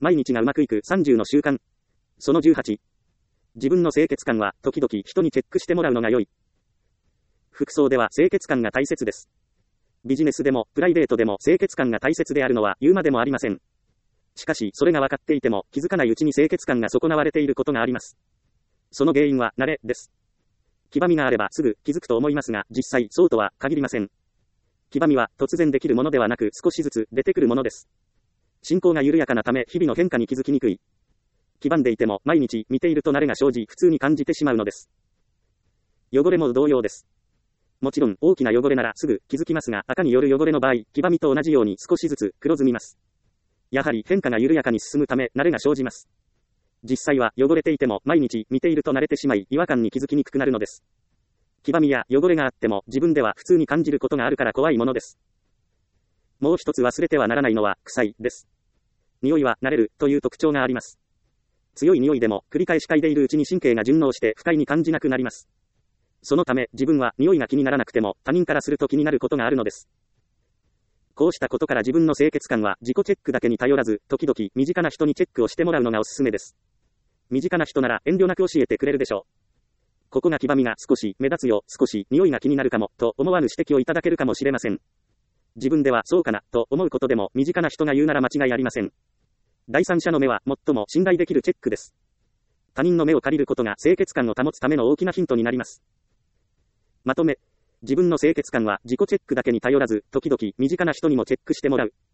毎日がうまくいく30の習慣。その18。自分の清潔感は時々人にチェックしてもらうのが良い。服装では清潔感が大切です。ビジネスでもプライベートでも清潔感が大切であるのは言うまでもありません。しかしそれが分かっていても気づかないうちに清潔感が損なわれていることがあります。その原因は慣れです。黄ばみがあればすぐ気づくと思いますが、実際そうとは限りません。黄ばみは突然できるものではなく少しずつ出てくるものです。進行が緩やかなため日々の変化に気づきにくい。黄ばんでいても毎日見ていると慣れが生じ普通に感じてしまうのです。汚れも同様です。もちろん大きな汚れならすぐ気づきますが、赤による汚れの場合、黄ばみと同じように少しずつ黒ずみます。やはり変化が緩やかに進むため慣れが生じます。実際は汚れていても毎日見ていると慣れてしまい違和感に気づきにくくなるのです。黄ばみや汚れがあっても自分では普通に感じることがあるから怖いものです。もう一つ忘れてはならないのは臭いです。匂いは慣れるという特徴があります。強い匂いでも繰り返し嗅いでいるうちに神経が順応して不快に感じなくなります。そのため自分は匂いが気にならなくても他人からすると気になることがあるのです。こうしたことから自分の清潔感は自己チェックだけに頼らず、時々身近な人にチェックをしてもらうのがおすすめです。身近な人なら遠慮なく教えてくれるでしょう。ここが黄ばみが少し目立つよ、少し匂いが気になるかも、と思わぬ指摘をいただけるかもしれません。自分ではそうかな、と思うことでも身近な人が言うなら間違いありません。第三者の目は最も信頼できるチェックです。他人の目を借りることが清潔感を保つための大きなヒントになります。まとめ。自分の清潔感は自己チェックだけに頼らず、時々身近な人にもチェックしてもらう。